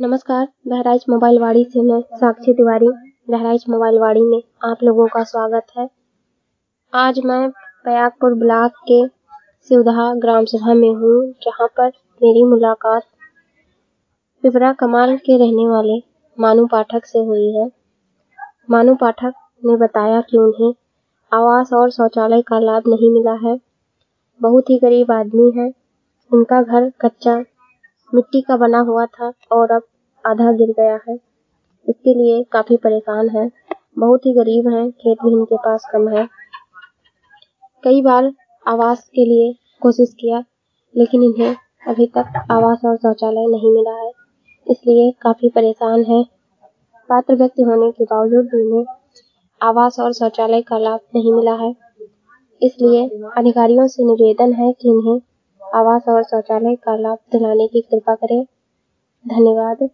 नमस्कार, बहराइच मोबाइल वाड़ी से मैं साक्षी तिवारी बहराइच मोबाइल वाड़ी में आप लोगों का स्वागत है। आज मैं पयागपुर ब्लॉक के सिवधा ग्राम सभा में हूँ, जहाँ पर मेरी मुलाकात पिपरा कमाल के रहने वाले मानू पाठक से हुई है। मानू पाठक ने बताया कि उन्हें आवास और शौचालय का लाभ नहीं मिला है। बहुत ही गरीब आदमी है। उनका घर कच्चा मिट्टी का बना हुआ था और अब आधा गिर गया है। इसके लिए काफी परेशान है। बहुत ही गरीब हैं, खेत भी इनके पास कम है। कई बार आवास के लिए कोशिश किया, लेकिन इन्हें अभी तक आवास और शौचालय नहीं मिला है, इसलिए काफी परेशान है। पात्र व्यक्ति होने के बावजूद भी इन्हें आवास और शौचालय का लाभ नहीं मिला है, इसलिए अधिकारियों से निवेदन है कि इन्हें आवास और शौचालय का लाभ दिलाने की कृपा करें। धन्यवाद।